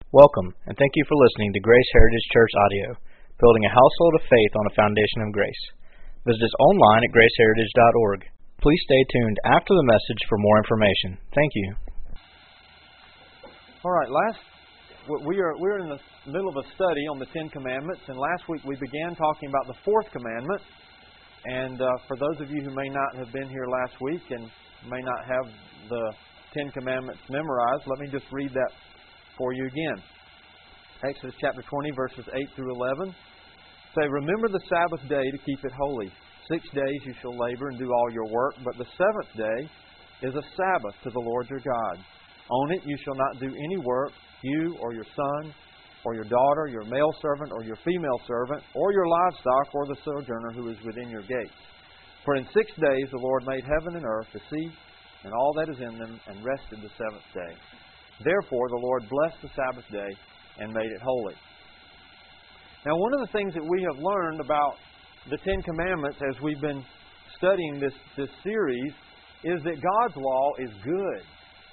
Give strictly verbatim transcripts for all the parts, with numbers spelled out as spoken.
Welcome, and thank you for listening to Grace Heritage Church Audio, building a household of faith on a foundation of grace. Visit us online at grace heritage dot org. Please stay tuned after the message for more information. Thank you. All right, last we are we're in the middle of a study on the Ten Commandments, and last week we began talking about the fourth commandment. And uh, for those of you who may not have been here last week and may not have the Ten Commandments memorized, let me just read that for you again. Exodus chapter twenty, verses eight through eleven. Say, remember the Sabbath day to keep it holy. Six days you shall labor and do all your work, but the seventh day is a Sabbath to the Lord your God. On it you shall not do any work, you or your son, or your daughter, your male servant, or your female servant, or your livestock, or the sojourner who is within your gates. For in six days the Lord made heaven and earth, the sea, and all that is in them, and rested the seventh day. Therefore the Lord blessed the Sabbath day and made it holy. Now, one of the things that we have learned about the Ten Commandments as we've been studying this, this series is that God's law is good.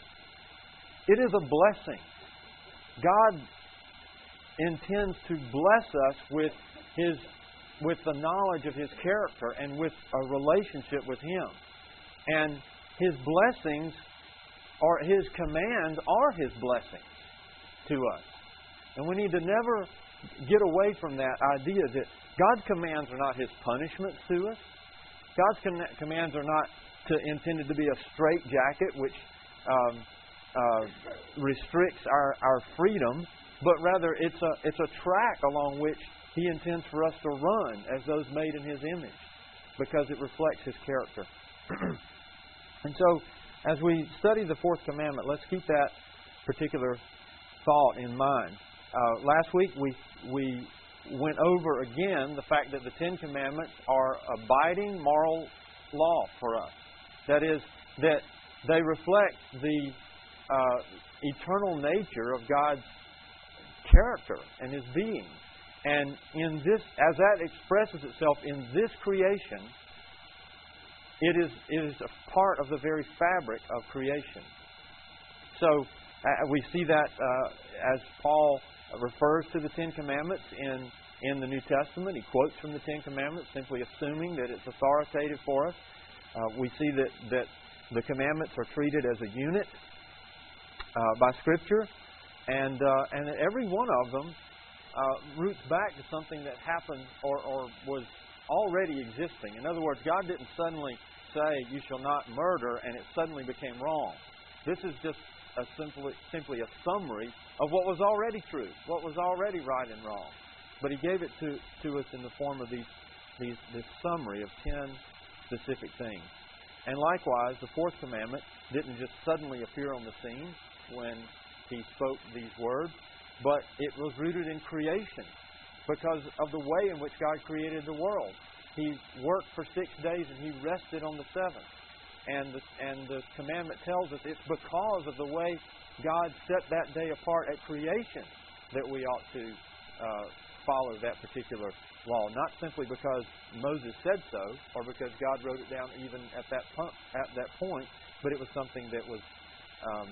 It is a blessing. God intends to bless us with His, with the knowledge of His character and with a relationship with Him. And His blessings or His commands are His blessings to us. And we need to never get away from that idea that God's commands are not His punishments to us. God's com- commands are not to, intended to be a straitjacket which um, uh, restricts our, our freedom, but rather it's a, it's a track along which He intends for us to run as those made in His image, because it reflects His character. And so, as we study the fourth commandment, let's keep that particular thought in mind. Uh, last week we we went over again the fact that the Ten Commandments are abiding moral law for us. That is, that they reflect the uh, eternal nature of God's character and His being. And in this, as that expresses itself in this creation, It is, it is a part of the very fabric of creation. So uh, we see that uh, as Paul refers to the Ten Commandments in, in the New Testament. He quotes from the Ten Commandments, simply assuming that it's authoritative for us. Uh, we see that, that the commandments are treated as a unit uh, by Scripture, and, uh, and that every one of them uh, roots back to something that happened or, or was already existing. In other words, God didn't suddenly say, you shall not murder, and it suddenly became wrong. This is just a simply, simply a summary of what was already true, what was already right and wrong. But He gave it to, to us in the form of these, these this summary of ten specific things. And likewise, the fourth commandment didn't just suddenly appear on the scene when He spoke these words, but it was rooted in creation, because of the way in which God created the world. He worked for six days and He rested on the seventh. And the, and the commandment tells us it's because of the way God set that day apart at creation that we ought to uh, follow that particular law. Not simply because Moses said so, or because God wrote it down even at that, point, at that point, but it was something that was um,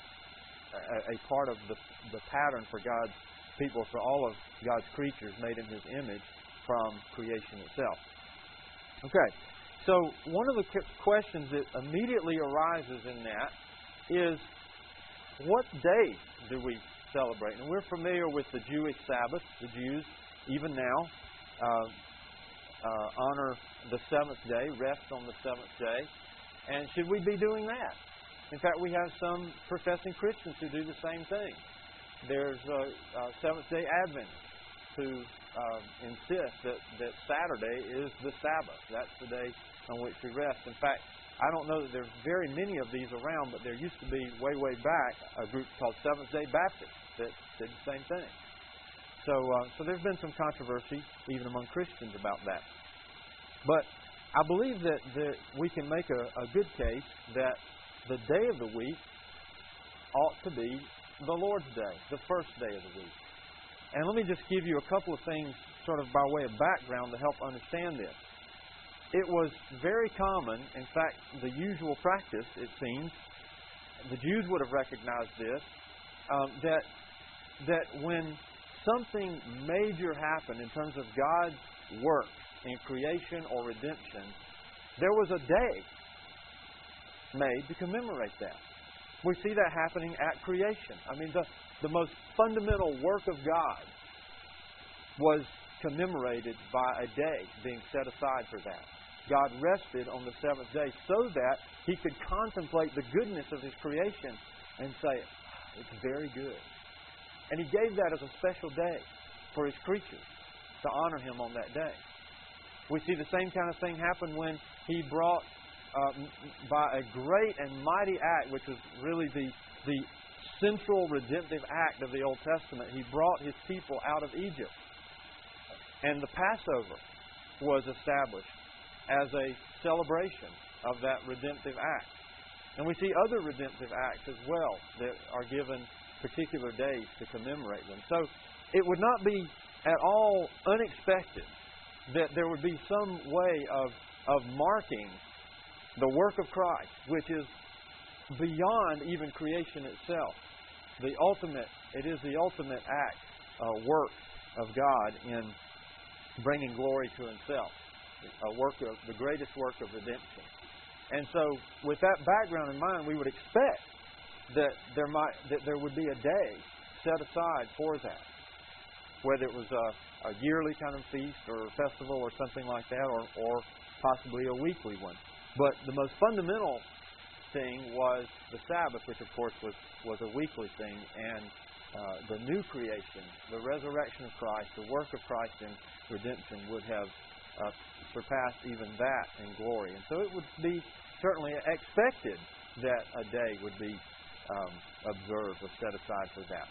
a, a part of the, the pattern for God's people, for all of God's creatures made in His image from creation itself. Okay, so one of the questions that immediately arises in that is, what day do we celebrate? And we're familiar with the Jewish Sabbath. The Jews, even now, uh, uh, honor the seventh day, rest on the seventh day. And should we be doing that? In fact, we have some professing Christians who do the same thing. There's uh, uh, Seventh-day Adventists who uh, insist that, that Saturday is the Sabbath. That's the day on which we rest. In fact, I don't know that there's very many of these around, but there used to be, way, way back, a group called Seventh-day Baptists that did the same thing. So, uh, so there's been some controversy even among Christians about that. But I believe that, that we can make a, a good case that the day of the week ought to be the Lord's Day, the first day of the week. And let me just give you a couple of things sort of by way of background to help understand this. It was very common, in fact, the usual practice, it seems, the Jews would have recognized this, um, that that when something major happened in terms of God's work in creation or redemption, there was a day made to commemorate that. We see that happening at creation. I mean, the, the most fundamental work of God was commemorated by a day being set aside for that. God rested on the seventh day so that He could contemplate the goodness of His creation and say, it's very good. And He gave that as a special day for His creatures to honor Him on that day. We see the same kind of thing happen when He brought, uh, by a great and mighty act, which was really the, the central redemptive act of the Old Testament, He brought His people out of Egypt. And the Passover was established as a celebration of that redemptive act. And we see other redemptive acts as well that are given particular days to commemorate them. So it would not be at all unexpected that there would be some way of, of marking the work of Christ, which is beyond even creation itself. The ultimate, it is the ultimate act, uh, work of God in bringing glory to Himself. A work of the greatest work of redemption. And so, with that background in mind, we would expect that there might that there would be a day set aside for that, whether it was a, a yearly kind of feast or a festival or something like that, or, or possibly a weekly one. But the most fundamental thing was the Sabbath, which of course was was a weekly thing, and uh, the new creation, the resurrection of Christ, the work of Christ in redemption would have Uh, surpassed even that in glory. And so it would be certainly expected that a day would be um, observed or set aside for that.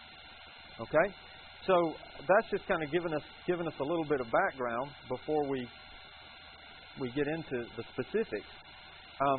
Okay? So that's just kind of given us given us a little bit of background before we we get into the specifics. Um,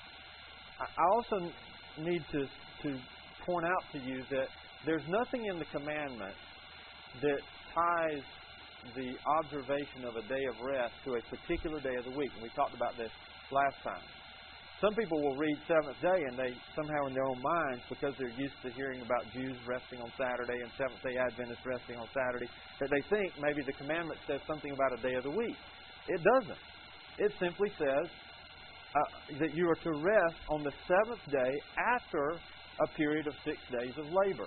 I also need to, to point out to you that there's nothing in the commandment that ties the observation of a day of rest to a particular day of the week. And we talked about this last time. Some people will read seventh day and they somehow in their own minds, because they're used to hearing about Jews resting on Saturday and Seventh-day Adventists resting on Saturday, that they think maybe the commandment says something about a day of the week. It doesn't. It simply says uh, that you are to rest on the seventh day after a period of six days of labor.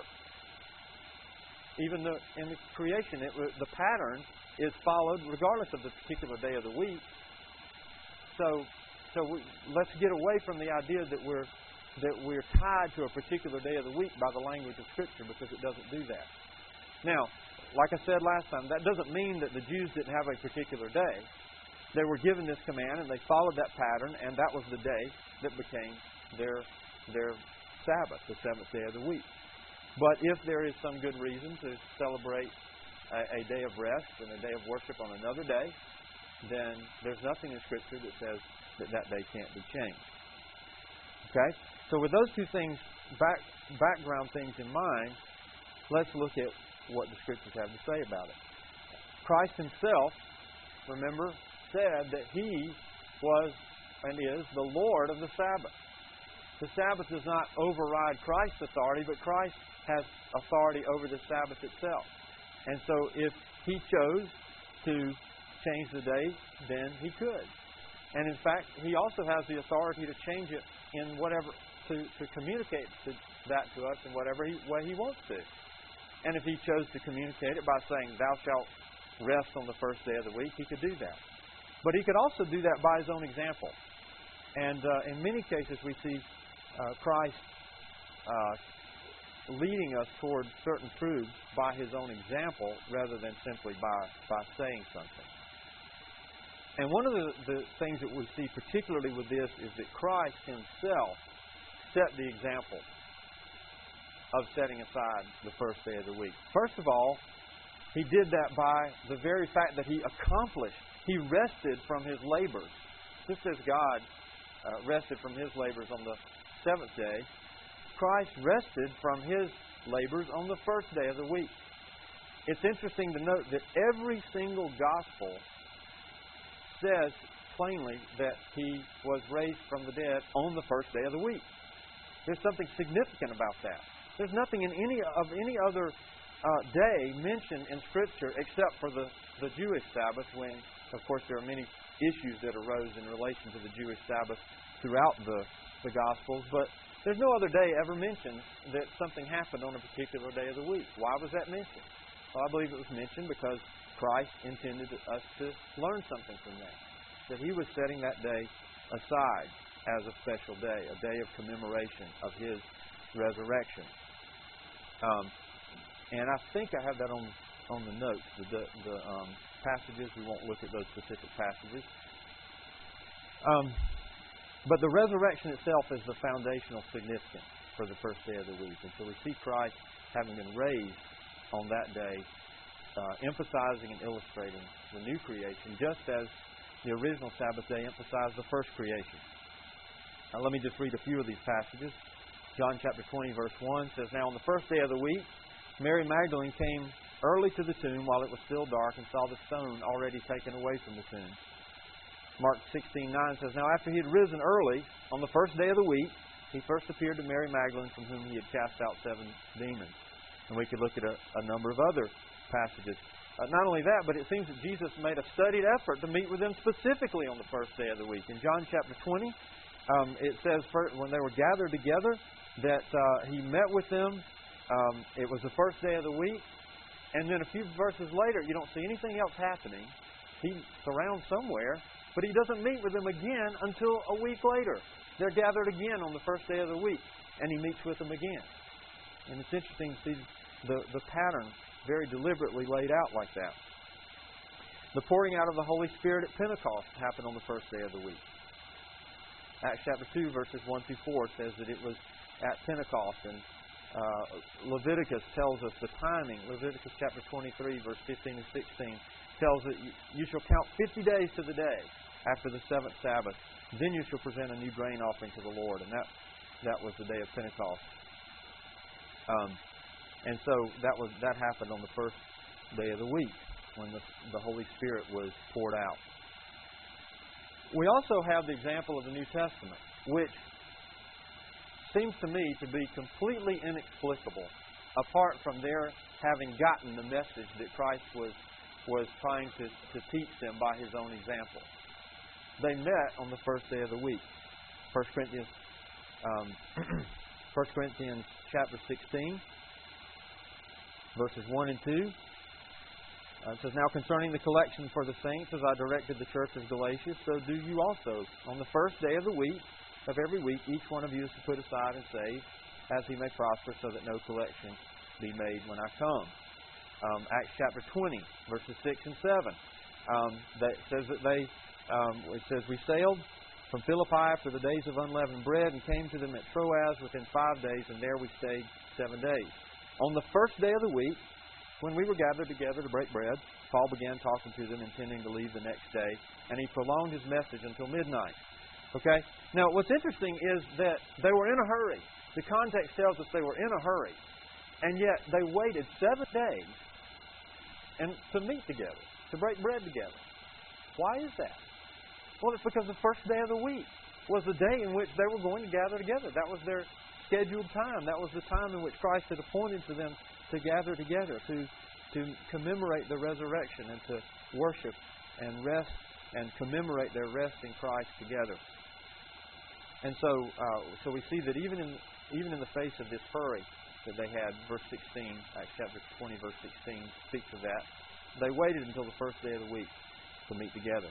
Even the, in the creation, it, the pattern is followed regardless of the particular day of the week. So, so we, let's get away from the idea that we're that we're tied to a particular day of the week by the language of Scripture, because it doesn't do that. Now, like I said last time, that doesn't mean that the Jews didn't have a particular day. They were given this command and they followed that pattern, and that was the day that became their their Sabbath, the seventh day of the week. But if there is some good reason to celebrate a, a day of rest and a day of worship on another day, then there's nothing in Scripture that says that that day can't be changed. Okay? So with those two things, back, background things in mind, let's look at what the Scriptures have to say about it. Christ Himself, remember, said that He was and is the Lord of the Sabbath. The Sabbath does not override Christ's authority, but Christ has authority over the Sabbath itself. And so if He chose to change the day, then He could. And in fact, He also has the authority to change it in whatever, to, to communicate to, that to us in whatever he, way He wants to. And if He chose to communicate it by saying, thou shalt rest on the first day of the week, He could do that. But He could also do that by His own example. And uh, in many cases we see uh, Christ uh, leading us toward certain truths by His own example rather than simply by, by saying something. And one of the, the things that we see particularly with this is that Christ Himself set the example of setting aside the first day of the week. First of all, He did that by the very fact that He accomplished, He rested from His labors. Just as God uh, rested from His labors on the seventh day, Christ rested from His labors on the first day of the week. It's interesting to note that every single gospel says plainly that He was raised from the dead on the first day of the week. There's something significant about that. There's nothing in any of any other uh, day mentioned in Scripture except for the, the Jewish Sabbath, when, of course, there are many issues that arose in relation to the Jewish Sabbath throughout the, the Gospels. But there's no other day ever mentioned that something happened on a particular day of the week. Why was that mentioned? Well, I believe it was mentioned because Christ intended us to learn something from that. That He was setting that day aside as a special day, a day of commemoration of His resurrection. Um, and I think I have that on on the notes, the, the, the um, passages. We won't look at those specific passages. Um, but the resurrection itself is the foundational significance for the first day of the week. And so we see Christ having been raised on that day, uh, emphasizing and illustrating the new creation, just as the original Sabbath day emphasized the first creation. Now let me just read a few of these passages. John chapter twenty, verse one says, "Now on the first day of the week, Mary Magdalene came early to the tomb while it was still dark and saw the stone already taken away from the tomb." Mark sixteen nine says, "Now after he had risen early on the first day of the week, he first appeared to Mary Magdalene, from whom he had cast out seven demons." And we could look at a, a number of other passages. Uh, not only that, but it seems that Jesus made a studied effort to meet with them specifically on the first day of the week. In John chapter twenty, um, it says for, when they were gathered together that uh, He met with them. Um, it was the first day of the week. And then a few verses later, you don't see anything else happening. He's around somewhere, but He doesn't meet with them again until a week later. They're gathered again on the first day of the week, and He meets with them again. And it's interesting to see the, the pattern very deliberately laid out like that. The pouring out of the Holy Spirit at Pentecost happened on the first day of the week. Acts chapter two, verses one through four says that it was at Pentecost, and uh, Leviticus tells us the timing. Leviticus chapter twenty-three, verse fifteen and sixteen tells that you shall count fifty days to the day after the seventh Sabbath. Then you shall present a new grain offering to the Lord. And that that was the day of Pentecost. Um, and so that was that happened on the first day of the week when the, the Holy Spirit was poured out. We also have the example of the New Testament, which seems to me to be completely inexplicable, apart from their having gotten the message that Christ was was trying to, to teach them by His own example. They met on the first day of the week. First Corinthians, um, First Corinthians chapter sixteen, verses one and two. Uh, it says, "Now concerning the collection for the saints, as I directed the church of Galatia, so do you also. On the first day of the week, of every week, each one of you is to put aside and save, as he may prosper, so that no collection be made when I come." Um, Acts chapter twenty, verses six and seven. Um, that says that they, um, it says, "We sailed from Philippi after the days of unleavened bread and came to them at Troas within five days, and there we stayed seven days. On the first day of the week, when we were gathered together to break bread, Paul began talking to them, intending to leave the next day, and he prolonged his message until midnight." Okay? Now, what's interesting is that they were in a hurry. The context tells us they were in a hurry, and yet they waited seven days and to meet together, to break bread together. Why is that? Well, it's because the first day of the week was the day in which they were going to gather together. That was their scheduled time. That was the time in which Christ had appointed for them to gather together, to to commemorate the resurrection and to worship and rest and commemorate their rest in Christ together. And so, uh, so we see that even in even in the face of this hurry that they had, verse sixteen, Acts chapter twenty, verse sixteen speaks of that. They waited until the first day of the week to meet together.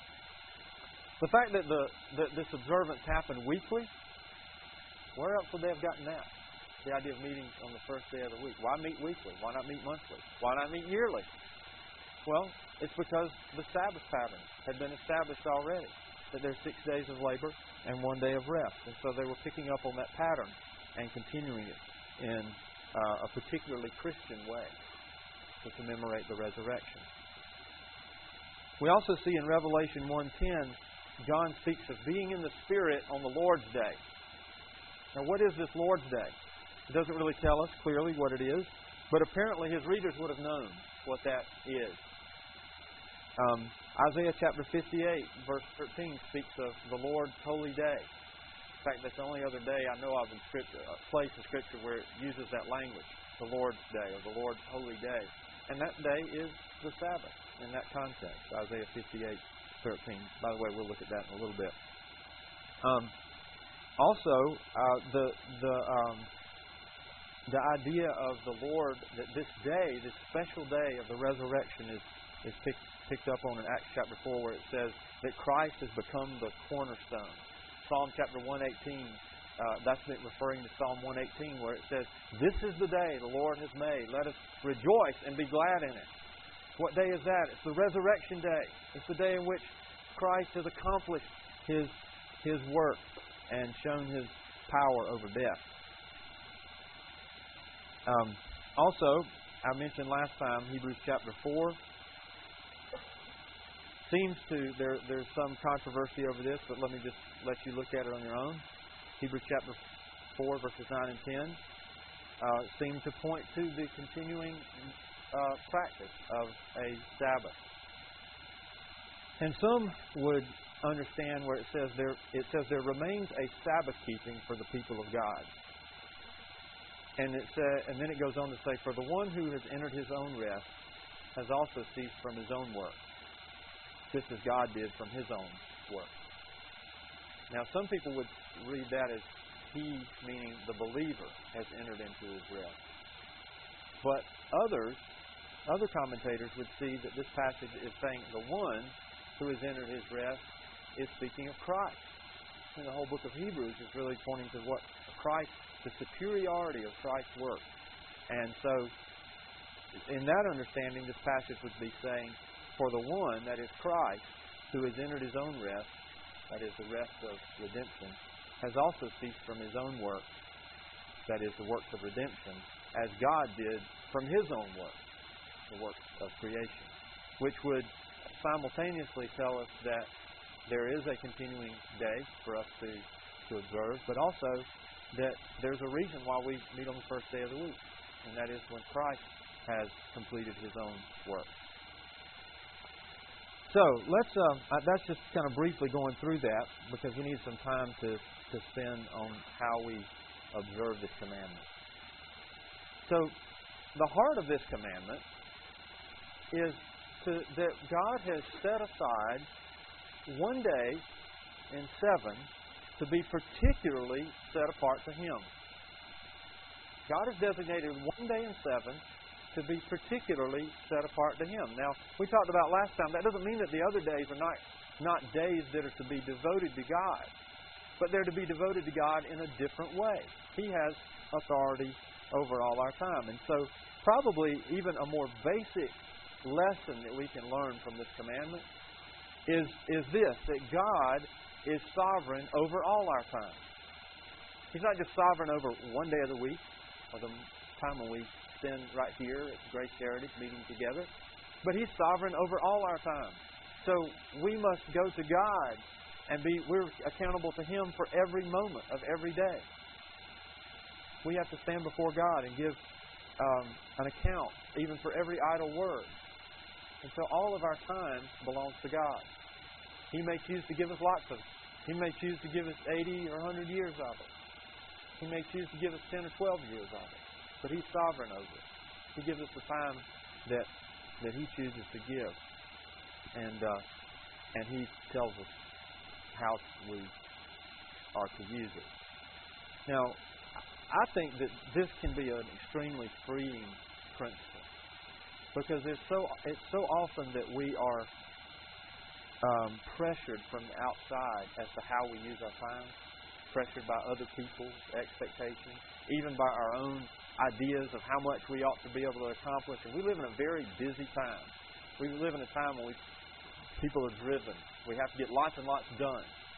The fact that the that this observance happened weekly, where else would they have gotten that? The idea of meeting on the first day of the week. Why meet weekly? Why not meet monthly? Why not meet yearly? Well, it's because the Sabbath pattern had been established already. That there's six days of labor and one day of rest. And so they were picking up on that pattern and continuing it in uh, a particularly Christian way to commemorate the resurrection. We also see in Revelation one ten, John speaks of being in the Spirit on the Lord's Day. Now, what is this Lord's Day? It doesn't really tell us clearly what it is, but apparently his readers would have known what that is. Um, Isaiah chapter fifty-eight, verse thirteen, speaks of the Lord's holy day. In fact, that's the only other day I know of in Scripture, a place in Scripture where it uses that language. the Lord's Day or the Lord's Holy Day. And that day is the Sabbath in that context, Isaiah fifty-eight thirteen. By the way, we'll look at that in a little bit. Um, also, uh, the the um, the idea of the Lord, that this day, this special day of the resurrection is, is picked, picked up on in Acts chapter four, where it says that Christ has become the cornerstone. Psalm chapter one eighteen, uh, that's referring to Psalm one eighteen, where it says, "This is the day the Lord has made. Let us rejoice and be glad in it." What day is that? It's the resurrection day. It's the day in which Christ has accomplished His, his work and shown His power over death. Um, also, I mentioned last time, Hebrews chapter four seems to, there, there's some controversy over this, but let me just let you look at it on your own. Hebrews chapter four, verses nine and ten uh, seem to point to the continuing uh, practice of a Sabbath. And some would understand where it says there, it says there remains a Sabbath keeping for the people of God. And it says, and then it goes on to say, "For the one who has entered his own rest has also ceased from his own work, just as God did from His own work." Now, some people would read that as he, meaning the believer, has entered into his rest. But others, other commentators would see that this passage is saying the one who has entered his rest is speaking of Christ. And the whole book of Hebrews is really pointing to what Christ, the superiority of Christ's work. And so, in that understanding, this passage would be saying, for the one, that is Christ, who has entered his own rest, that is the rest of redemption, has also ceased from his own work, that is the works of redemption, as God did from His own work, the works of creation, which would simultaneously tell us that there is a continuing day for us to, to observe, but also that there's a reason why we meet on the first day of the week, and that is when Christ has completed His own work. So let's. Uh, that's just kind of briefly going through that, because we need some time to, to spend on how we observe this commandment. So the heart of this commandment is to, that God has set aside one day in seven to be particularly set apart to Him. God has designated one day in seven to be particularly set apart to Him. Now, we talked about last time, that doesn't mean that the other days are not, not days that are to be devoted to God, but they're to be devoted to God in a different way. He has authority over all our time. And so, probably even a more basic lesson that we can learn from this commandment is, is this, that God is sovereign over all our time. He's not just sovereign over one day of the week, or the time when we spend right here at Grace Heritage meeting together, but He's sovereign over all our time. So we must go to God and be we're accountable to Him for every moment of every day. We have to stand before God and give um, an account, even for every idle word. And so all of our time belongs to God. He may choose to give us lots of it. He may choose to give us eighty or one hundred years of it. He may choose to give us ten or twelve years of it. But He's sovereign over it. He gives us the time that that He chooses to give, and uh, and He tells us how we are to use it. Now, I think that this can be an extremely freeing principle, because there's so it's so often that we are um, pressured from the outside as to how we use our time, pressured by other people's expectations, even by our own ideas of how much we ought to be able to accomplish. And we live in a very busy time. We live in a time when we, people are driven. We have to get lots and lots done.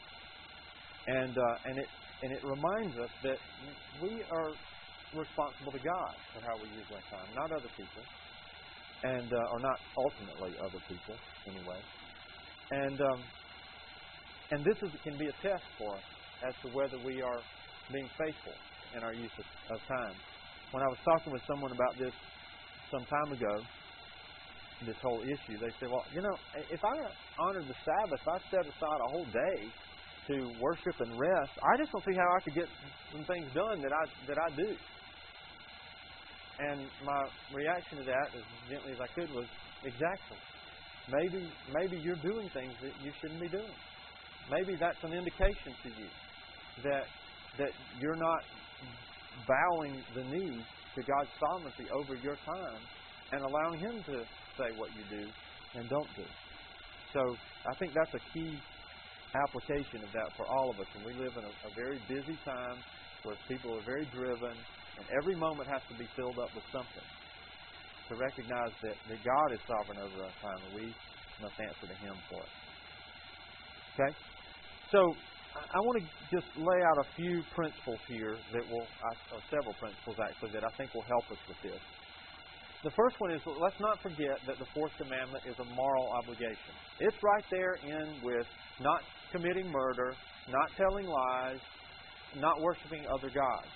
And uh, and it and it reminds us that we are responsible to God for how we use our time, not other people, and uh, or not ultimately other people anyway. And um, and this is can be a test for us as to whether we are being faithful in our use of, of time. When I was talking with someone about this some time ago, this whole issue, they said, well, you know, if I honored the Sabbath, I set aside a whole day to worship and rest, I just don't see how I could get some things done that I that I do. And my reaction to that, as gently as I could, was exactly. Maybe, maybe you're doing things that you shouldn't be doing. Maybe that's an indication to you that that you're not bowing the knee to God's sovereignty over your time and allowing Him to say what you do and don't do. So I think that's a key application of that for all of us. And we live in a, a very busy time where people are very driven, and every moment has to be filled up with something. To recognize that, that God is sovereign over our time, and we must answer to Him for it. Okay? So I want to just lay out a few principles here that will, uh, several principles actually, that I think will help us with this. The first one is, let's not forget that the fourth commandment is a moral obligation. It's right there in with not committing murder, not telling lies, not worshiping other gods.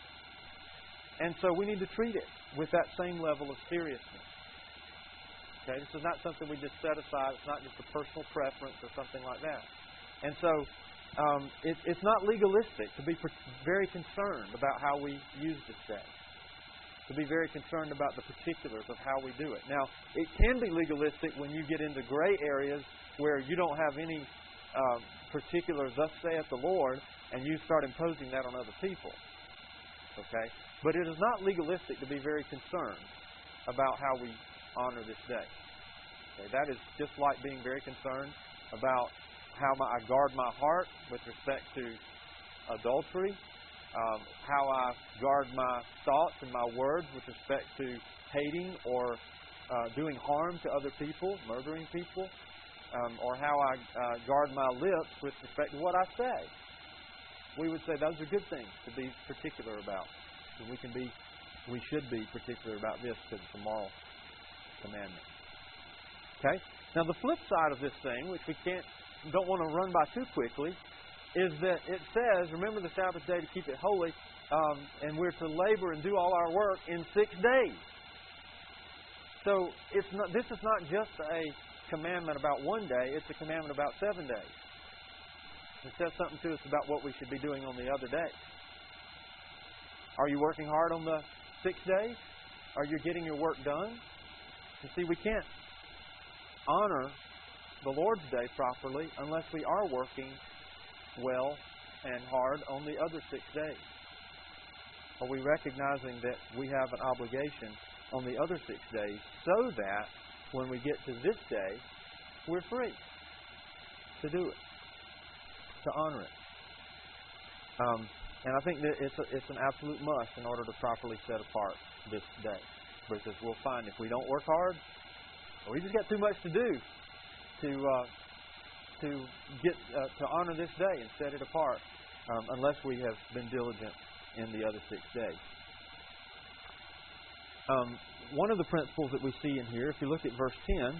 And so we need to treat it with that same level of seriousness. Okay, this is not something we just set aside. It's not just a personal preference or something like that. And so um, it, it's not legalistic to be very concerned about how we use this day. To be very concerned about the particulars of how we do it. Now, it can be legalistic when you get into gray areas where you don't have any um, particular "thus saith the Lord," and you start imposing that on other people. Okay? But it is not legalistic to be very concerned about how we honor this day. Okay? That is just like being very concerned about how my, I guard my heart with respect to adultery, um, how I guard my thoughts and my words with respect to hating or uh, doing harm to other people, murdering people, um, or how I uh, guard my lips with respect to what I say. We would say those are good things to be particular about. And we can be, we should be particular about this because it's a moral commandment. Okay? Now the flip side of this thing, which we can't, don't want to run by too quickly, is that it says, remember the Sabbath day to keep it holy, um, and we're to labor and do all our work in six days. So it's not. This is not just a commandment about one day, it's a commandment about seven days. It says something to us about what we should be doing on the other days. Are you working hard on the six days? Are you getting your work done? You see, we can't honor the Lord's Day properly unless we are working well and hard on the other six days. Are we recognizing that we have an obligation on the other six days so that when we get to this day, we're free to do it, to honor it? Um, and I think that it's, a, it's an absolute must in order to properly set apart this day. Because we'll find if we don't work hard, we just got too much to do to uh, to get uh, to honor this day and set it apart, um, unless we have been diligent in the other six days. Um, one of the principles that we see in here, if you look at verse ten,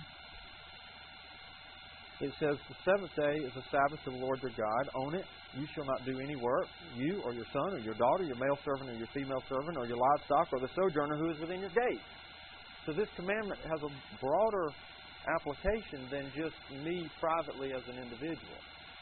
it says, "The seventh day is a Sabbath to the Lord your God. On it you shall not do any work, you or your son or your daughter, your male servant or your female servant, or your livestock, or the sojourner who is within your gates." So this commandment has a broader application than just me privately as an individual.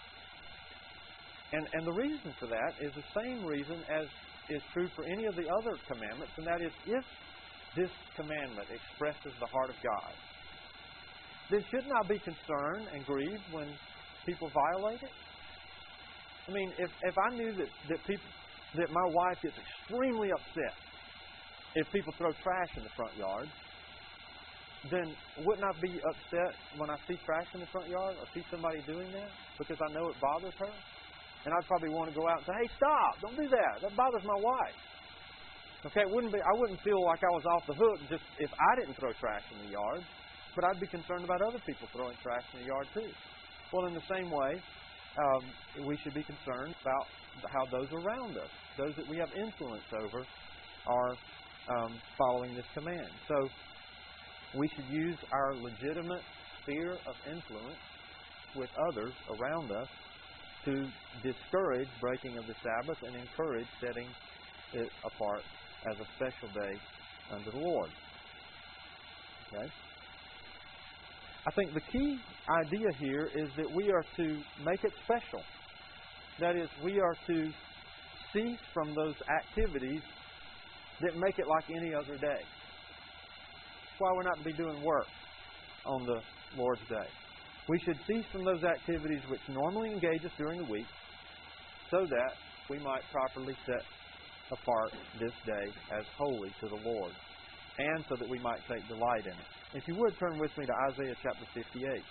And and the reason for that is the same reason as is true for any of the other commandments, and that is if this commandment expresses the heart of God, then shouldn't I be concerned and grieved when people violate it? I mean, if, if I knew that, that people that my wife gets extremely upset if people throw trash in the front yard, then wouldn't I be upset when I see trash in the front yard or see somebody doing that because I know it bothers her? And I'd probably want to go out and say, "Hey, stop! Don't do that. That bothers my wife." Okay, it wouldn't be. I wouldn't feel like I was off the hook just if I didn't throw trash in the yard, but I'd be concerned about other people throwing trash in the yard too. Well, in the same way, um, we should be concerned about how those around us, those that we have influence over, are um, following this command. So we should use our legitimate sphere of influence with others around us to discourage breaking of the Sabbath and encourage setting it apart as a special day unto the Lord. Okay? I think the key idea here is that we are to make it special. That is, we are to cease from those activities that make it like any other day. That's why we're not to be doing work on the Lord's Day. We should cease from those activities which normally engage us during the week so that we might properly set apart this day as holy to the Lord, and so that we might take delight in it. If you would, turn with me to Isaiah chapter fifty-eight.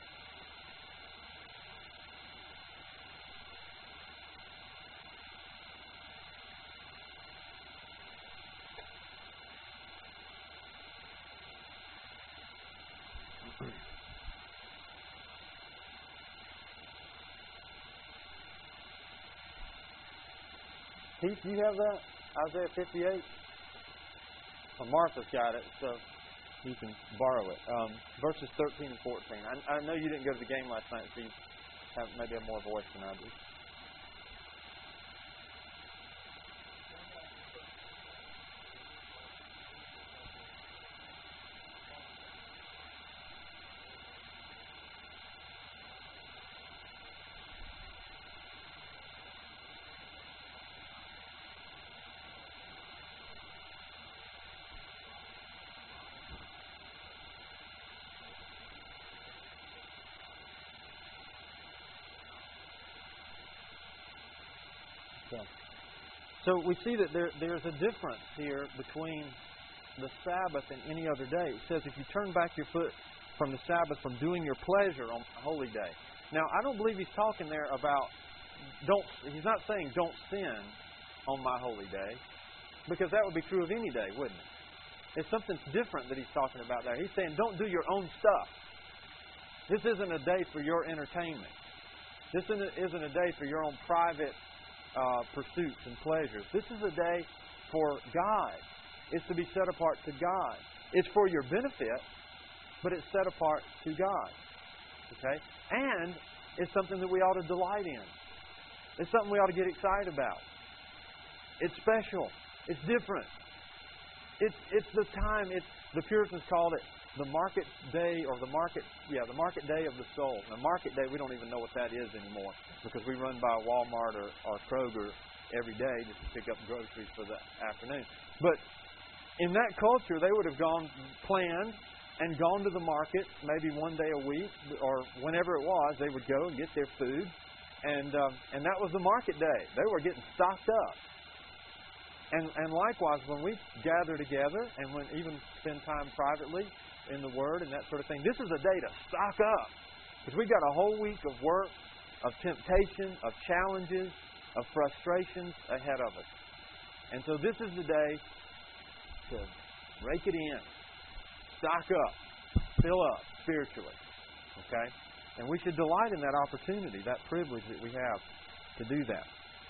Keith, do you have that? Isaiah fifty-eight? Well, Martha's got it, so you can borrow it. Um, verses thirteen and fourteen. I, I know you didn't go to the game last night, so you have maybe have more voice than I do. So we see that there there's a difference here between the Sabbath and any other day. It says if you turn back your foot from the Sabbath, from doing your pleasure on a holy day. Now, I don't believe he's talking there about, don't. He's not saying don't sin on my holy day, because that would be true of any day, wouldn't it? It's something different that he's talking about there. He's saying don't do your own stuff. This isn't a day for your entertainment. This isn't a day for your own private Uh, pursuits and pleasures. This is a day for God. It's to be set apart to God. It's for your benefit, but it's set apart to God. Okay? And it's something that we ought to delight in. It's something we ought to get excited about. It's special. It's different. It's it's the time. It's the Puritans called it the market day, or the market yeah the market day of the soul. The market day, we don't even know what that is anymore, because we run by Walmart or, or Kroger every day just to pick up groceries for the afternoon. But in that culture, they would have gone planned and gone to the market maybe one day a week, or whenever it was. They would go and get their food, and um, and that was the market day. They were getting stocked up. And and likewise, when we gather together and when even spend time privately in the Word and that sort of thing, this is a day to stock up. Because we've got a whole week of work, of temptation, of challenges, of frustrations ahead of us. And so this is the day to rake it in, stock up, fill up spiritually. Okay? And we should delight in that opportunity, that privilege that we have to do that.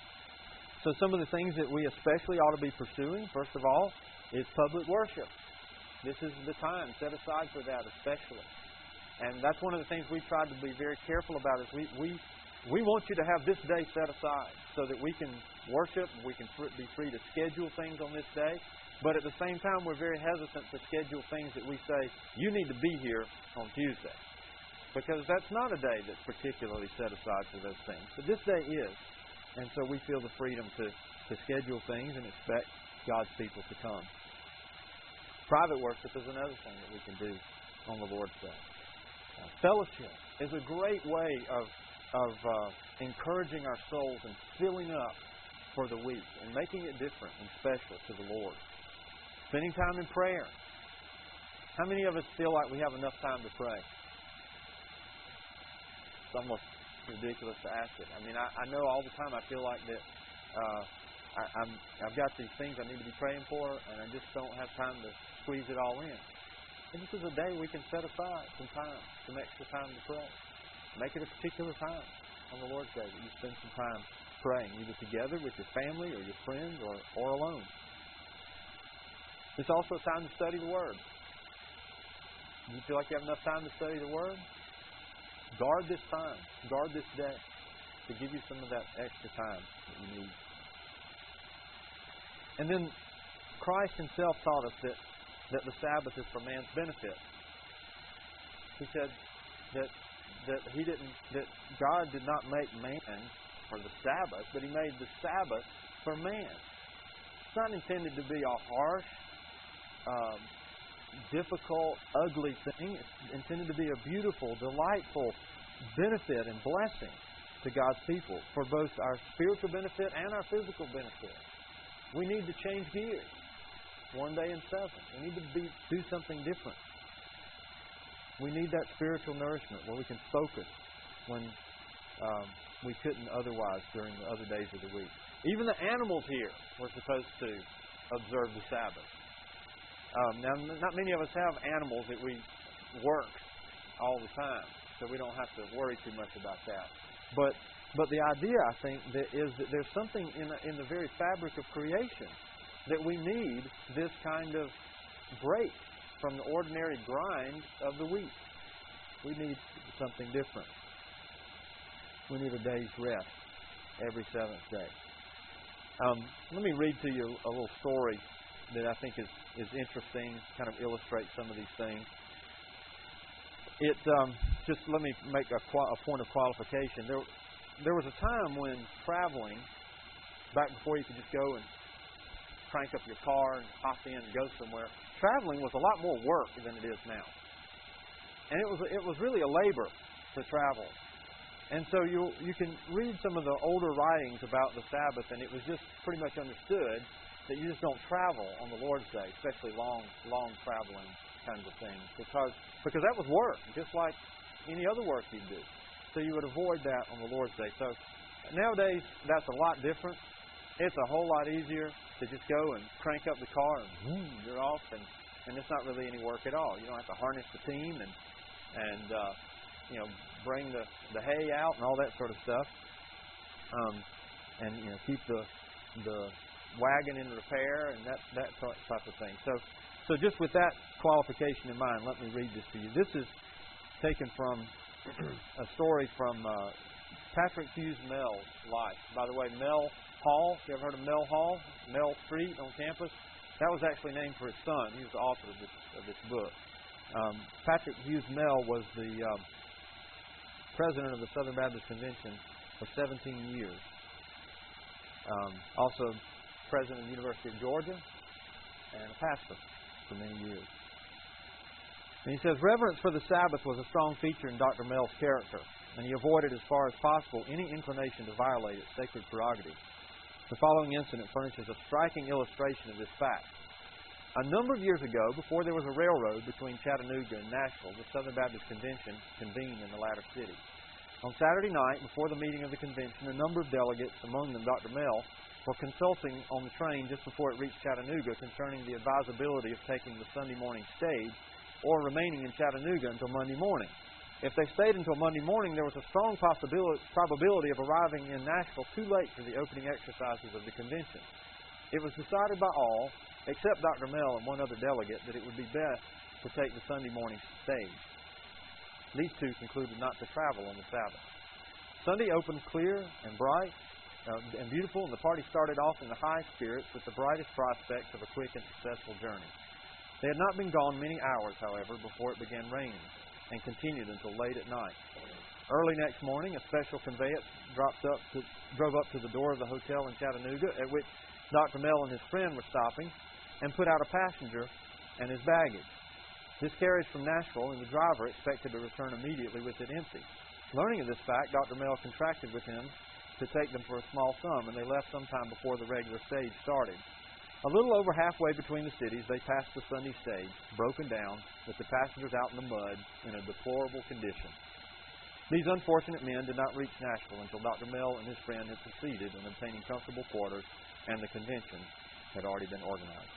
So some of the things that we especially ought to be pursuing, first of all, is public worship. This is the time set aside for that especially. And that's one of the things we've tried to be very careful about, is we, we, we want you to have this day set aside so that we can worship, we can be free to schedule things on this day. But at the same time, we're very hesitant to schedule things that we say, you need to be here on Tuesday. Because that's not a day that's particularly set aside for those things. But this day is. And so we feel the freedom to, to schedule things and expect God's people to come. Private worship is another thing that we can do on the Lord's Day. Uh, fellowship is a great way of, of uh, encouraging our souls and filling up for the week and making it different and special to the Lord. Spending time in prayer. How many of us feel like we have enough time to pray? It's almost ridiculous to ask it. I mean, I, I know all the time I feel like that uh, I, I'm, I've got these things I need to be praying for, and I just don't have time to squeeze it all in. And this is a day we can set aside some time, some extra time to pray. Make it a particular time on the Lord's Day that you spend some time praying, either together with your family or your friends or, or alone. It's also a time to study the Word. Do you feel like you have enough time to study the Word? Guard this time. Guard this day to give you some of that extra time that you need. And then Christ Himself taught us that, that the Sabbath is for man's benefit. He said that that He didn't that God did not make man for the Sabbath, but He made the Sabbath for man. It's not intended to be a harsh, um, difficult, ugly thing. It's intended to be a beautiful, delightful benefit and blessing to God's people for both our spiritual benefit and our physical benefit. We need to change gears one day in seven. We need to be, do something different. We need that spiritual nourishment where we can focus when um, we couldn't otherwise during the other days of the week. Even the animals here were supposed to observe the Sabbath. Um, now, not many of us have animals that we work all the time, so we don't have to worry too much about that. But but the idea, I think, that is that there's something in in the very fabric of creation that we need this kind of break from the ordinary grind of the week. We need something different. We need a day's rest every seventh day. Um, let me read to you a little story that I think is, is interesting, kind of illustrates some of these things. It um, just let me make a, a point of qualification. There, there was a time when traveling, back before you could just go and crank up your car and hop in and go somewhere, traveling was a lot more work than it is now. And it was it was really a labor to travel. And so you you can read some of the older writings about the Sabbath, and it was just pretty much understood that you just don't travel on the Lord's Day, especially long, long traveling kinds of things, because because that was work, just like any other work you do. So you would avoid that on the Lord's Day. So nowadays, that's a lot different. It's a whole lot easier to just go and crank up the car and boom, you're off, and, and it's not really any work at all. You don't have to harness the team and and uh, you know bring the, the hay out and all that sort of stuff, um, and you know keep the the wagon in repair and that that type of thing. So, so just with that qualification in mind, let me read this to you. This is taken from a story from uh, Patrick Hughes Mell's life. By the way, Mel Hall, you ever heard of Mel Hall? Mel Street on campus? That was actually named for his son. He was the author of this of this book. Um, Patrick Hughes Mell was the um, president of the Southern Baptist Convention for seventeen years. Um, also president of the University of Georgia, and a pastor for many years. And he says, reverence for the Sabbath was a strong feature in Doctor Mell's character, and he avoided as far as possible any inclination to violate its sacred prerogative. The following incident furnishes a striking illustration of this fact. A number of years ago, before there was a railroad between Chattanooga and Nashville, the Southern Baptist Convention convened in the latter city. On Saturday night, before the meeting of the convention, a number of delegates, among them Doctor Mell, were consulting on the train just before it reached Chattanooga concerning the advisability of taking the Sunday morning stage or remaining in Chattanooga until Monday morning. If they stayed until Monday morning, there was a strong possibility, probability of arriving in Nashville too late for the opening exercises of the convention. It was decided by all, except Doctor Mell and one other delegate, that it would be best to take the Sunday morning stage. These two concluded not to travel on the Sabbath. Sunday opened clear and bright uh, and beautiful, and the party started off in the high spirits with the brightest prospects of a quick and successful journey. They had not been gone many hours, however, before it began raining, and continued until late at night. Early next morning, a special conveyance dropped up to, drove up to the door of the hotel in Chattanooga, at which Doctor Mell and his friend were stopping, and put out a passenger and his baggage. This carriage from Nashville, and the driver expected to return immediately with it empty. Learning of this fact, Doctor Mell contracted with him to take them for a small sum, and they left sometime before the regular stage started. A little over halfway between the cities, they passed the Sunday stage, broken down, with the passengers out in the mud in a deplorable condition. These unfortunate men did not reach Nashville until Doctor Mell and his friend had succeeded in obtaining comfortable quarters, and the convention had already been organized.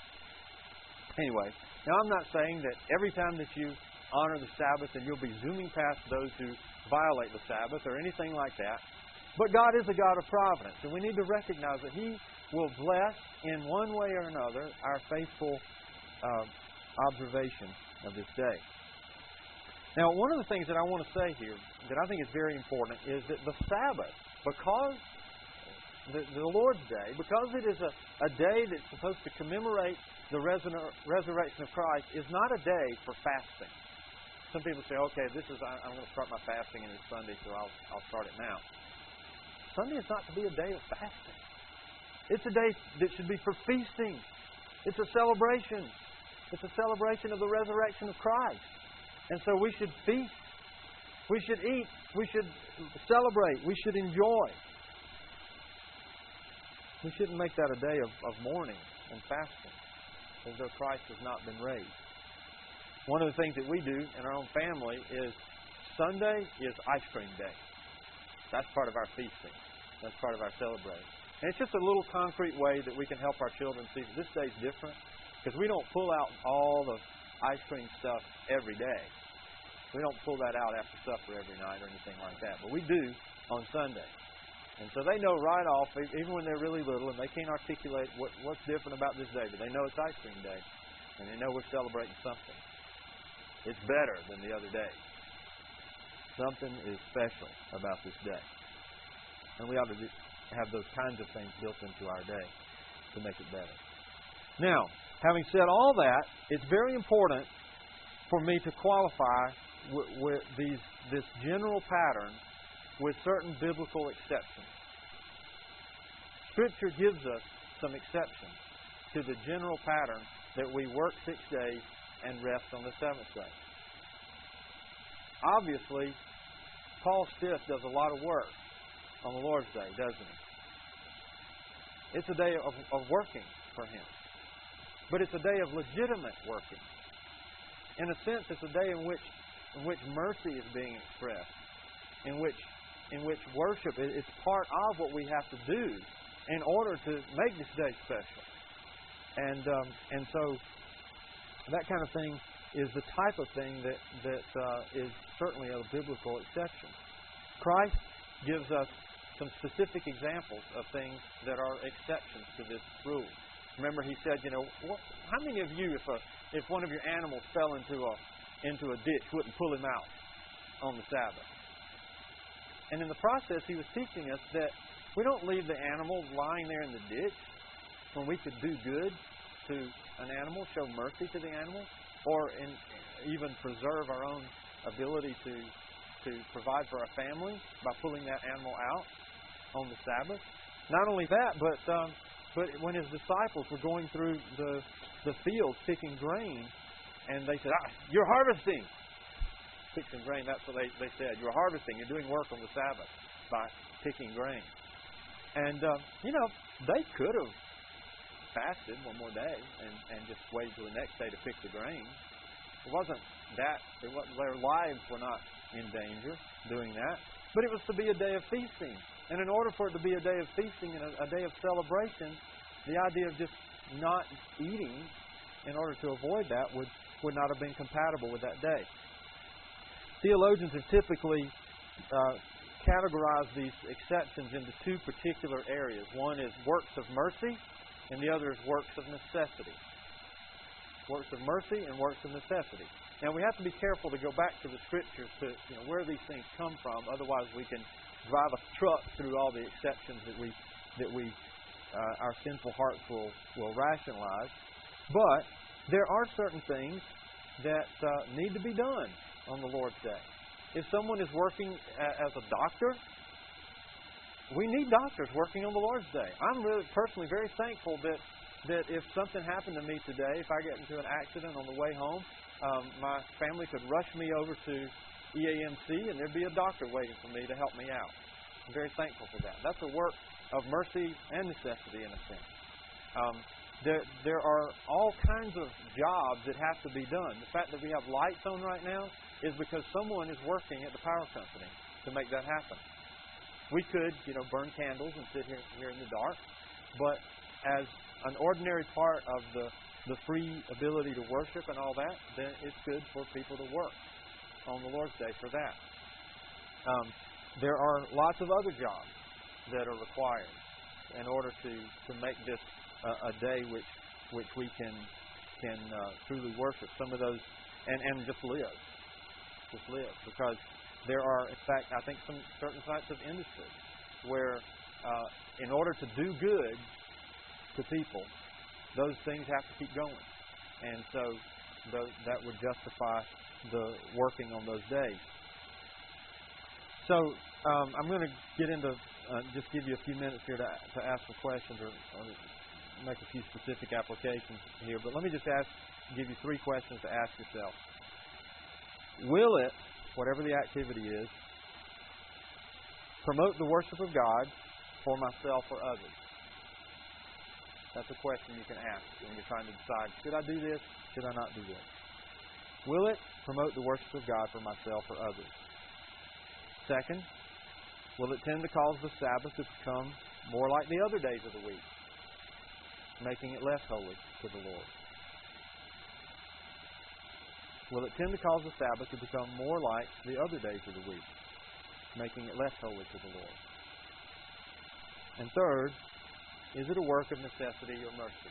Anyway, now I'm not saying that every time that you honor the Sabbath and you'll be zooming past those who violate the Sabbath or anything like that. But God is a God of providence, and we need to recognize that He will bless in one way or another our faithful uh, observation of this day. Now, one of the things that I want to say here that I think is very important is that the Sabbath, because the, the Lord's Day, because it is a, a day that's supposed to commemorate the resur- resurrection of Christ, is not a day for fasting. Some people say, okay, this is I, I'm going to start my fasting and it's Sunday, so I'll, I'll start it now. Sunday is not to be a day of fasting. It's a day that should be for feasting. It's a celebration. It's a celebration of the resurrection of Christ. And so we should feast. We should eat. We should celebrate. We should enjoy. We shouldn't make that a day of, of mourning and fasting, as though Christ has not been raised. One of the things that we do in our own family is Sunday is ice cream day. That's part of our feasting. That's part of our celebrating. And it's just a little concrete way that we can help our children see that this day's different, because we don't pull out all the ice cream stuff every day. We don't pull that out after supper every night or anything like that. But we do on Sunday. And so they know right off, even when they're really little, and they can't articulate what, what's different about this day, but they know it's ice cream day, and they know we're celebrating something. It's better than the other day. Something is special about this day. And we ought to have those kinds of things built into our day to make it better. Now, having said all that, it's very important for me to qualify with, with these this general pattern with certain biblical exceptions. Scripture gives us some exceptions to the general pattern that we work six days and rest on the seventh day. Obviously, Paul Stiff does a lot of work on the Lord's Day, doesn't he? It's a day of, of working for him. But it's a day of legitimate working. In a sense, it's a day in which in which mercy is being expressed, in which in which worship is part of what we have to do in order to make this day special. And um, and so that kind of thing is the type of thing that that uh, is certainly a biblical exception. Christ gives us some specific examples of things that are exceptions to this rule. Remember, he said, you know, what, how many of you, if a if one of your animals fell into a into a ditch, wouldn't pull him out on the Sabbath? And in the process, he was teaching us that we don't leave the animal lying there in the ditch when we could do good to an animal, show mercy to the animal, or in, even preserve our own ability to to provide for our family by pulling that animal out on the Sabbath. Not only that, but um, but when his disciples were going through the the fields picking grain, and they said, ah, "You're harvesting." Picking grain, that's what they, they said. You're harvesting. You're doing work on the Sabbath by picking grain. And, uh, you know, they could have fasted one more day and, and just waited till the next day to pick the grain. It wasn't that. It wasn't, their lives were not in danger doing that. But it was to be a day of feasting. And in order for it to be a day of feasting and a, a day of celebration, the idea of just not eating in order to avoid that would, would not have been compatible with that day. Theologians have typically uh, categorized these exceptions into two particular areas. One is works of mercy, and the other is works of necessity. Works of mercy and works of necessity. Now, we have to be careful to go back to the Scriptures to you know, where these things come from. Otherwise, we can drive a truck through all the exceptions that we that we uh, our sinful hearts will will rationalize. But there are certain things that uh, need to be done on the Lord's Day. If someone is working as a doctor, we need doctors working on the Lord's Day. I'm really personally very thankful that that if something happened to me today, if I get into an accident on the way home, um, my family could rush me over to E A M C and there'd be a doctor waiting for me to help me out. I'm very thankful for that. That's a work of mercy and necessity in a sense. Um, There, there are all kinds of jobs that have to be done. The fact that we have lights on right now is because someone is working at the power company to make that happen. We could, you know, burn candles and sit here, here in the dark, but as an ordinary part of the, the free ability to worship and all that, then it's good for people to work on the Lord's Day for that. Um, there are lots of other jobs that are required in order to, to make this a day which which we can can uh, truly worship. Some of those and, and just live, just live, because there are, in fact, I think some certain types of industry where, uh, in order to do good to people, those things have to keep going, and so th- that would justify the working on those days. So um, I'm going to get into uh, just give you a few minutes here to to ask some questions or, or make a few specific applications here. But let me just ask, give you three questions to ask yourself. Will it, whatever the activity is, promote the worship of God for myself or others? That's a question you can ask when you're trying to decide, should I do this? Should I not do this? Will it promote the worship of God for myself or others? Second, will it tend to cause the Sabbath to become more like the other days of the week, making it less holy to the Lord? Will it tend to cause the Sabbath to become more like the other days of the week, making it less holy to the Lord? And third, is it a work of necessity or mercy?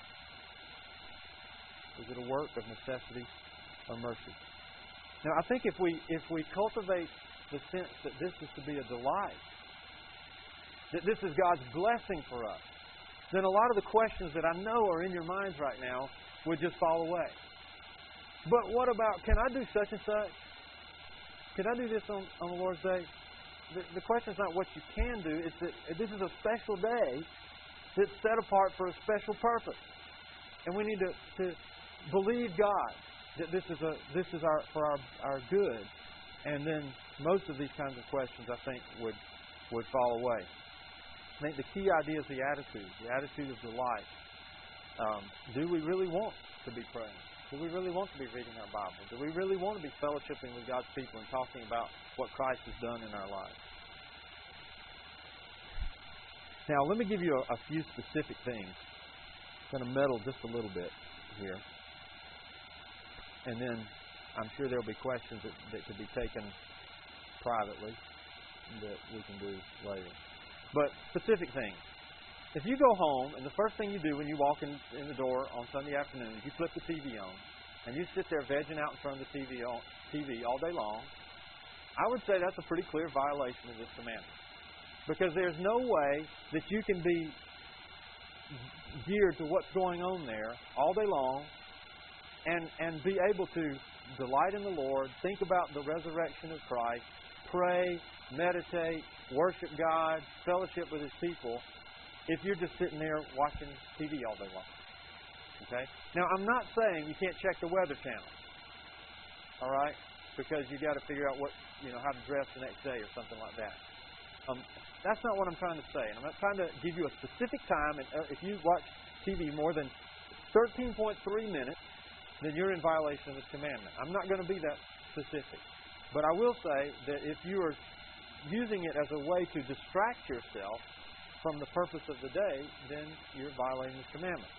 Is it a work of necessity or mercy? Now, I think if we if we cultivate the sense that this is to be a delight, that this is God's blessing for us, then a lot of the questions that I know are in your minds right now would just fall away. But what about, can I do such and such? Can I do this on, on the Lord's Day? The, the question is not what you can do. It's that this is a special day that's set apart for a special purpose. And we need to, to believe God that this is a this is our for our, our good. And then most of these kinds of questions, I think, would would fall away. I think the key idea is the attitude, the attitude of delight. Um, do we really want to be praying? Do we really want to be reading our Bible? Do we really want to be fellowshipping with God's people and talking about what Christ has done in our lives? Now, let me give you a, a few specific things. I'm going to meddle just a little bit here. And then I'm sure there will be questions that, that could be taken privately that we can do later. But specific things. If you go home and the first thing you do when you walk in, in the door on Sunday afternoon is you flip the T V on and you sit there vegging out in front of the T V, on, T V all day long, I would say that's a pretty clear violation of this commandment. Because there's no way that you can be geared to what's going on there all day long and, and be able to delight in the Lord, think about the resurrection of Christ, pray, meditate, worship God, fellowship with His people, if you're just sitting there watching T V all day long. Okay? Now, I'm not saying you can't check the Weather Channel. All right? Because you got to figure out what, you know, how to dress the next day or something like that. Um, that's not what I'm trying to say. And I'm not trying to give you a specific time. And if you watch T V more than thirteen point three minutes, then you're in violation of this commandment. I'm not going to be that specific. But I will say that if you are using it as a way to distract yourself from the purpose of the day, then you're violating this commandment.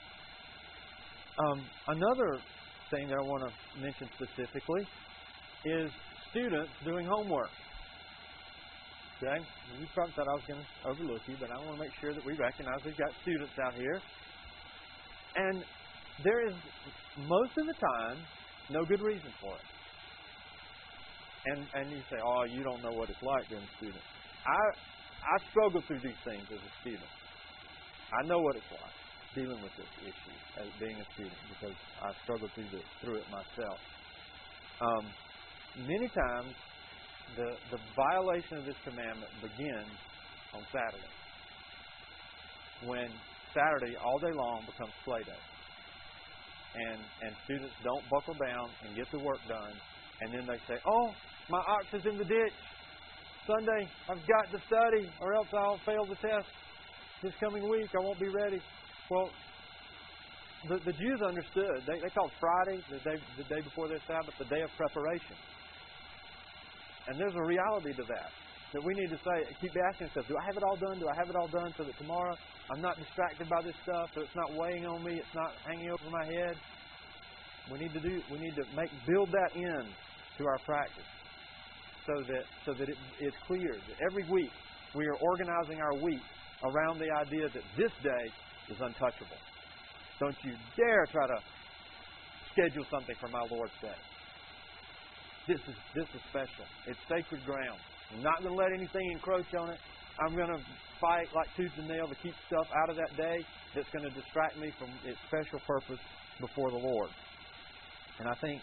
Um, another thing that I want to mention specifically is students doing homework. Okay? You probably thought I was going to overlook you, but I want to make sure that we recognize we've got students out here. And there is, most of the time, no good reason for it. And and you say, oh, you don't know what it's like being a student. I I struggle through these things as a student. I know what it's like dealing with this issue as being a student because I struggled through this, through it myself. Um, many times, the the violation of this commandment begins on Saturday, when Saturday all day long becomes play day, and and students don't buckle down and get the work done, and then they say, "Oh, my ox is in the ditch. Sunday, I've got to study, or else I'll fail the test this coming week. I won't be ready." Well, the, the Jews understood. They, they called Friday, the day, the day before their Sabbath, the day of preparation. And there's a reality to that, that we need to say, keep asking ourselves, do I have it all done? Do I have it all done so that tomorrow I'm not distracted by this stuff, so it's not weighing on me, it's not hanging over my head? We need to do. We need to make build that in to our practice, so that so that it, it's clear that every week we are organizing our week around the idea that this day is untouchable. Don't you dare try to schedule something for my Lord's Day. This is this is special. It's sacred ground. I'm not going to let anything encroach on it. I'm going to fight like tooth and nail to keep stuff out of that day that's going to distract me from its special purpose before the Lord. And I think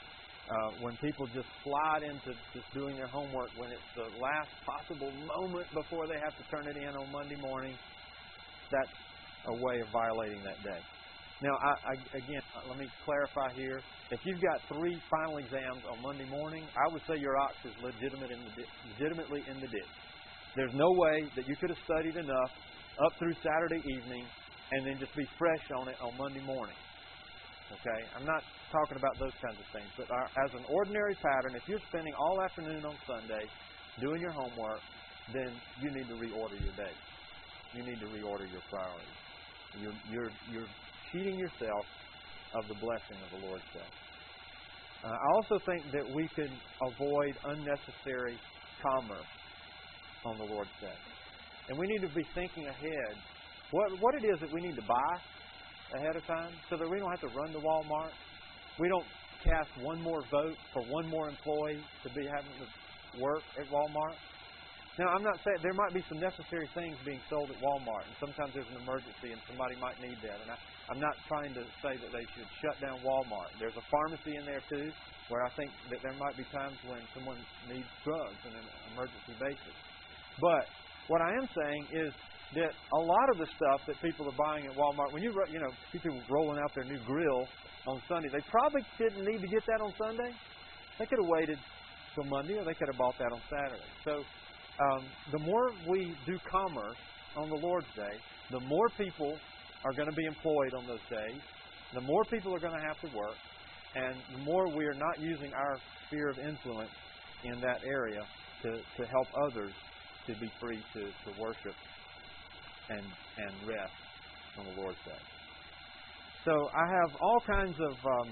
Uh, when people just slide into just doing their homework when it's the last possible moment before they have to turn it in on Monday morning, that's a way of violating that day. Now, I, I, again, let me clarify here. If you've got three final exams on Monday morning, I would say your ox is legitimate in the di- legitimately in the ditch. There's no way that you could have studied enough up through Saturday evening and then just be fresh on it on Monday morning. Okay? I'm not talking about those kinds of things. But our, as an ordinary pattern, if you're spending all afternoon on Sunday doing your homework, then you need to reorder your day. You need to reorder your priorities. You're, you're, you're cheating yourself of the blessing of the Lord's Day. Uh, I also think that we can avoid unnecessary commerce on the Lord's Day. And we need to be thinking ahead what, what it is that we need to buy ahead of time so that we don't have to run to Walmart. We don't cast one more vote for one more employee to be having to work at Walmart. Now, I'm not saying there might be some necessary things being sold at Walmart, and sometimes there's an emergency and somebody might need that. And I, I'm not trying to say that they should shut down Walmart. There's a pharmacy in there too, where I think that there might be times when someone needs drugs on an emergency basis. But what I am saying is that a lot of the stuff that people are buying at Walmart, when you you know see people rolling out their new grill on Sunday, they probably didn't need to get that on Sunday. They could have waited till Monday, or they could have bought that on Saturday. So um, the more we do commerce on the Lord's Day, the more people are going to be employed on those days, the more people are going to have to work, and the more we are not using our sphere of influence in that area to, to help others to be free to, to worship and and rest on the Lord's Day. So I have all kinds of um,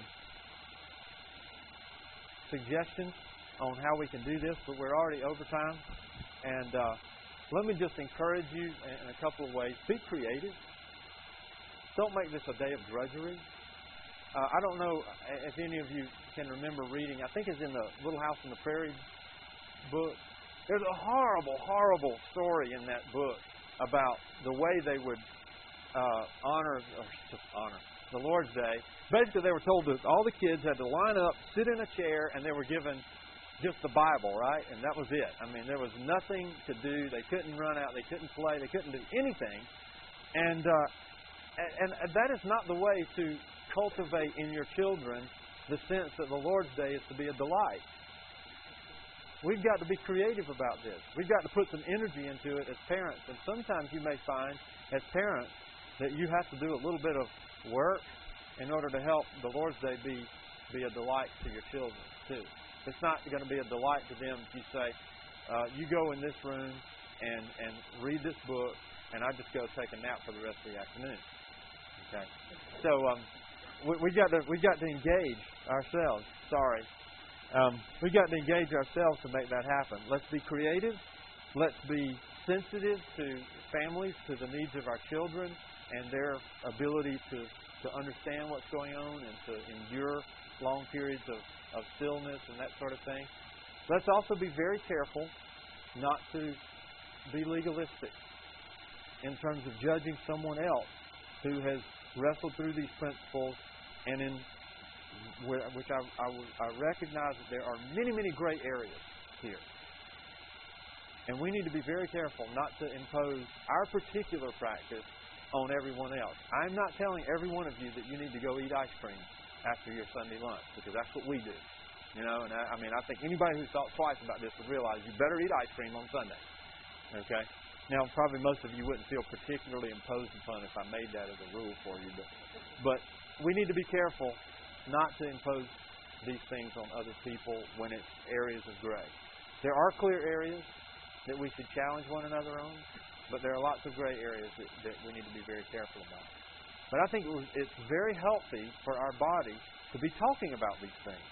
suggestions on how we can do this, but we're already over time. And uh, let me just encourage you in a couple of ways. Be creative. Don't make this a day of drudgery. Uh, I don't know if any of you can remember reading, I think it's in the Little House on the Prairie book. There's a horrible, horrible story in that book about the way they would uh, honor, or just honor, the Lord's Day. Basically, they were told that all the kids had to line up, sit in a chair, and they were given just the Bible, right? And that was it. I mean, there was nothing to do. They couldn't run out. They couldn't play. They couldn't do anything. And uh, and, and that is not the way to cultivate in your children the sense that the Lord's Day is to be a delight. We've got to be creative about this. We've got to put some energy into it as parents. And sometimes you may find, as parents, that you have to do a little bit of work in order to help the Lord's Day be, be a delight to your children, too. It's not going to be a delight to them if you say, uh, you go in this room and, and read this book, and I just go take a nap for the rest of the afternoon. Okay? So um, we, we got to we got to engage ourselves. Sorry. Um, we've got to engage ourselves to make that happen. Let's be creative. Let's be sensitive to families, to the needs of our children and their ability to, to understand what's going on and to endure long periods of, of stillness and that sort of thing. Let's also be very careful not to be legalistic in terms of judging someone else who has wrestled through these principles and in which I, I, I recognize that there are many, many gray areas here. And we need to be very careful not to impose our particular practice on everyone else. I'm not telling every one of you that you need to go eat ice cream after your Sunday lunch, because that's what we do. You know, and I, I mean, I think anybody who's thought twice about this would realize you better eat ice cream on Sunday. Okay? Now, probably most of you wouldn't feel particularly imposed upon if I made that as a rule for you, but but we need to be careful not to impose these things on other people when it's areas of gray. There are clear areas that we should challenge one another on, but there are lots of gray areas that, that we need to be very careful about. But I think it was, it's very healthy for our body to be talking about these things.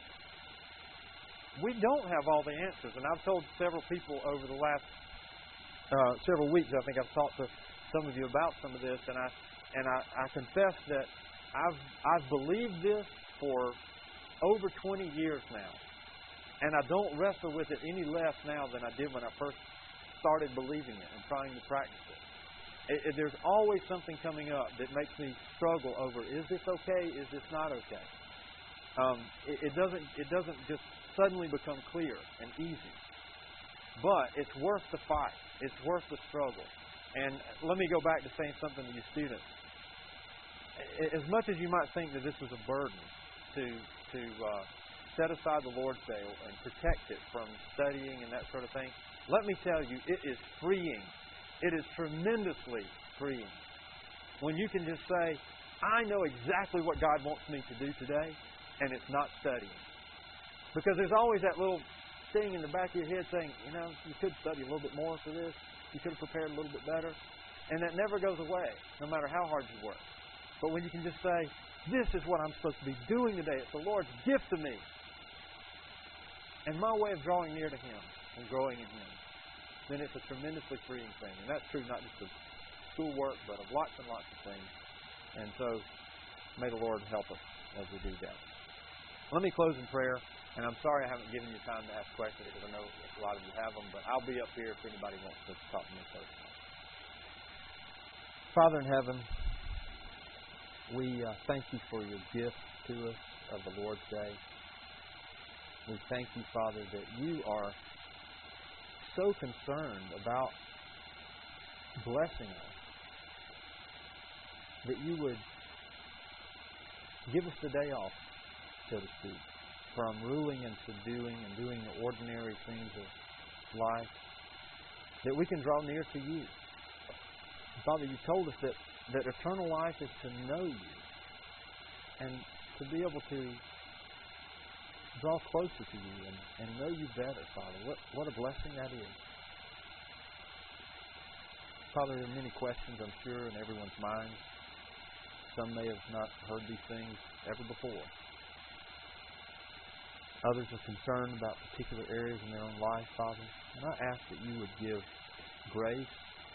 We don't have all the answers, and I've told several people over the last uh, several weeks, I think I've talked to some of you about some of this, and I and I, I confess that I've I've believed this for over twenty years now. And I don't wrestle with it any less now than I did when I first started believing it and trying to practice it. It, it. There's always something coming up that makes me struggle over, is this okay? Is this not okay? Um, it, it doesn't it doesn't just suddenly become clear and easy. But it's worth the fight. It's worth the struggle. And let me go back to saying something to you students. As much as you might think that this is a burden to to uh, set aside the Lord's Day and protect it from studying and that sort of thing, let me tell you, it is freeing. It is tremendously freeing. When you can just say, I know exactly what God wants me to do today, and it's not studying. Because there's always that little thing in the back of your head saying, you know, you could study a little bit more for this. You could have prepared a little bit better. And that never goes away, no matter how hard you work. But when you can just say, this is what I'm supposed to be doing today. It's the Lord's gift to me. And my way of drawing near to Him and growing in Him. Then it's a tremendously freeing thing. And that's true not just of schoolwork, but of lots and lots of things. And so, may the Lord help us as we do that. Let me close in prayer. And I'm sorry I haven't given you time to ask questions because I know a lot of you have them. But I'll be up here if anybody wants to talk to me personally. Father in heaven, we uh, thank you for your gift to us of the Lord's Day. We thank you, Father, that you are so concerned about blessing us that you would give us the day off, so to speak, from ruling and subduing and doing the ordinary things of life, that we can draw near to you. Father, you told us that, that eternal life is to know you and to be able to draw closer to you and, and know you better, Father. What, what a blessing that is. Father, there are many questions, I'm sure, in everyone's mind. Some may have not heard these things ever before. Others are concerned about particular areas in their own life, Father. And I ask that you would give grace,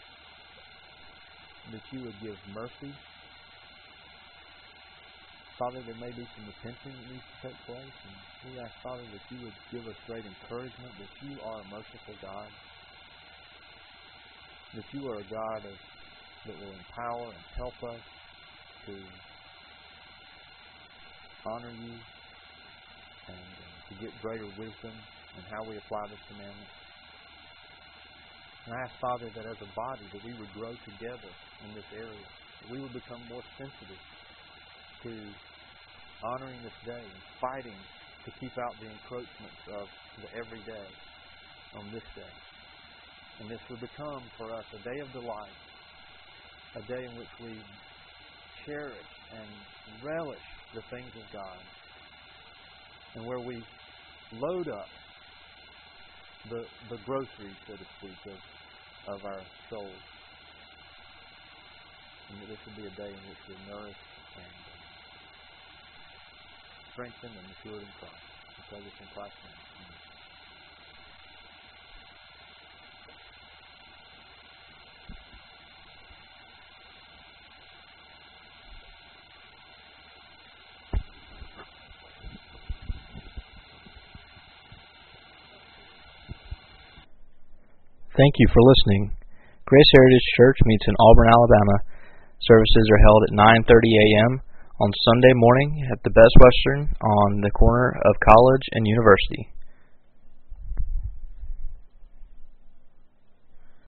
that you would give mercy. Father, there may be some repenting that needs to take place. And we ask, Father, that you would give us great encouragement, that you are a merciful God, that you are a God of, that will empower and help us to honor you and uh, to get greater wisdom in how we apply this commandment. And I ask, Father, that as a body that we would grow together in this area, that we would become more sensitive to honoring this day and fighting to keep out the encroachments of the everyday on this day. And this would become for us a day of delight, a day in which we cherish and relish the things of God, and where we load up the the groceries, so to speak, of, of our souls. And that this would be a day in which we're nourished and strengthened and matured in Christ. We pray this in Christ's name. Amen. Thank you for listening. Grace Heritage Church meets in Auburn, Alabama. Services are held at nine thirty a.m. on Sunday morning at the Best Western on the corner of College and University.